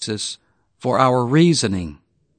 basis for our reasoning.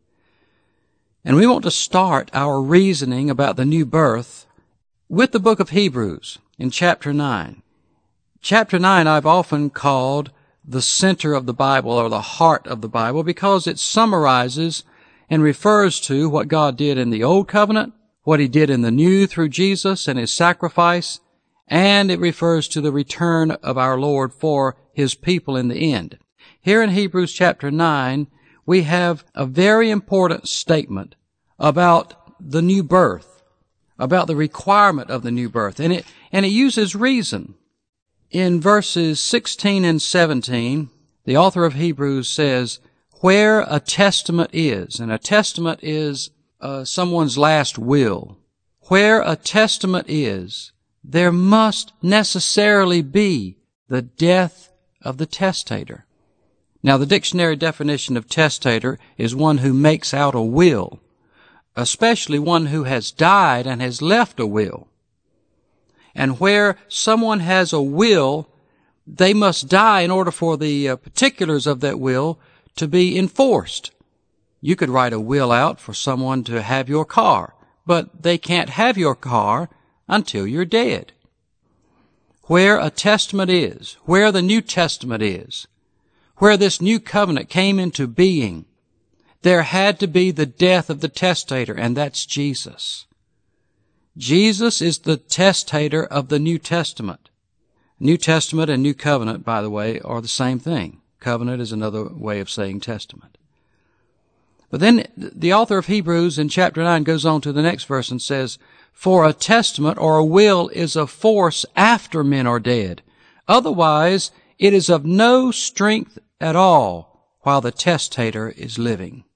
And we want to start our reasoning about the new birth with the book of Hebrews in chapter 9. Chapter 9 I've often called the center of the Bible or the heart of the Bible because it summarizes and refers to what God did in the Old Covenant, what He did in the New through Jesus and His sacrifice, and it refers to the return of our Lord for His people in the end. Here in Hebrews chapter 9, we have a very important statement about the new birth, about the requirement of the new birth, and it uses reason. In verses 16 and 17, the author of Hebrews says, where a testament is, and a testament is someone's last will, where a testament is, there must necessarily be the death of the testator. Now, the dictionary definition of testator is one who makes out a will, especially one who has died and has left a will. And where someone has a will, they must die in order for the particulars of that will to be enforced. You could write a will out for someone to have your car, but they can't have your car until you're dead. Where a testament is, where the New Testament is, where this new covenant came into being, there had to be the death of the testator, and that's Jesus. Jesus is the testator of the New Testament. New Testament and New Covenant, by the way, are the same thing. Covenant is another way of saying testament. But then the author of Hebrews in chapter 9 goes on to the next verse and says, for a testament or a will is of force after men are dead. Otherwise, it is of no strength at all while the testator is living.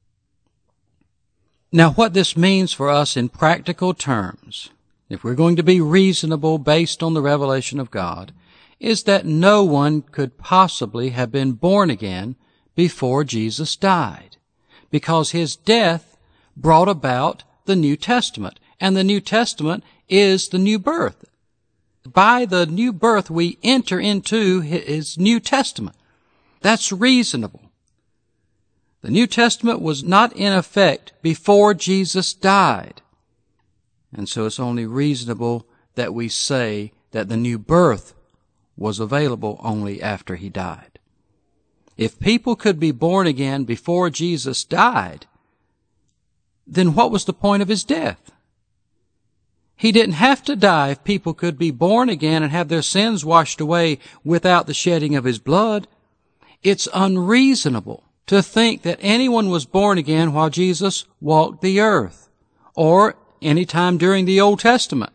Now, what this means for us in practical terms, if we're going to be reasonable based on the revelation of God, is that no one could possibly have been born again before Jesus died, because His death brought about the New Testament, and the New Testament is the new birth. By the new birth, we enter into His New Testament. That's reasonable. The New Testament was not in effect before Jesus died. And so it's only reasonable that we say that the new birth was available only after He died. If people could be born again before Jesus died, then what was the point of His death? He didn't have to die if people could be born again and have their sins washed away without the shedding of His blood. It's unreasonable to think that anyone was born again while Jesus walked the earth, or any time during the Old Testament.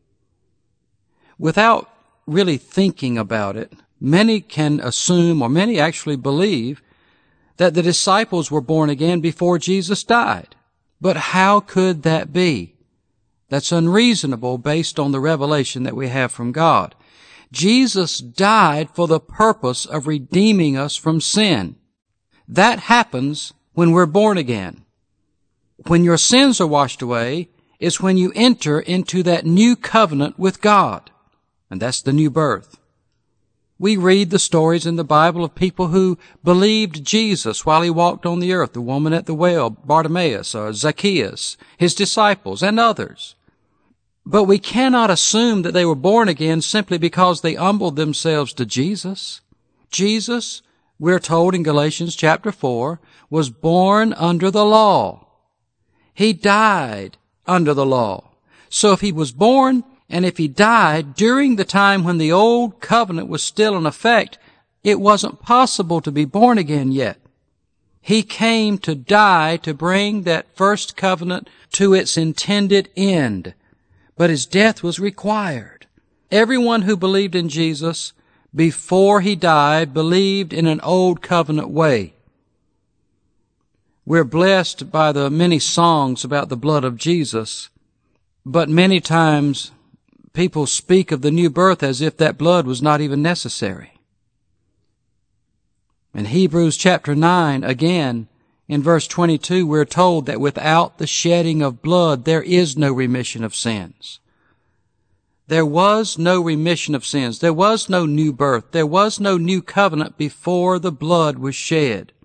Without really thinking about it, many can assume, or many actually believe, that the disciples were born again before Jesus died. But how could that be? That's unreasonable based on the revelation that we have from God. Jesus died for the purpose of redeeming us from sin. That happens when we're born again. When your sins are washed away is when you enter into that new covenant with God. And that's the new birth. We read the stories in the Bible of people who believed Jesus while He walked on the earth. The woman at the well, Bartimaeus, or Zacchaeus, His disciples, and others. But we cannot assume that they were born again simply because they humbled themselves to Jesus. Jesus, we're told in Galatians chapter 4, was born under the law. He died under the law. So if He was born and if He died during the time when the old covenant was still in effect, it wasn't possible to be born again yet. He came to die to bring that first covenant to its intended end. But His death was required. Everyone who believed in Jesus before He died believed in an old covenant way. We're blessed by the many songs about the blood of Jesus, but many times people speak of the new birth as if that blood was not even necessary. In Hebrews chapter 9, again, in verse 22, we're told that without the shedding of blood, there is no remission of sins. There was no remission of sins. There was no new birth. There was no new covenant before the blood was shed.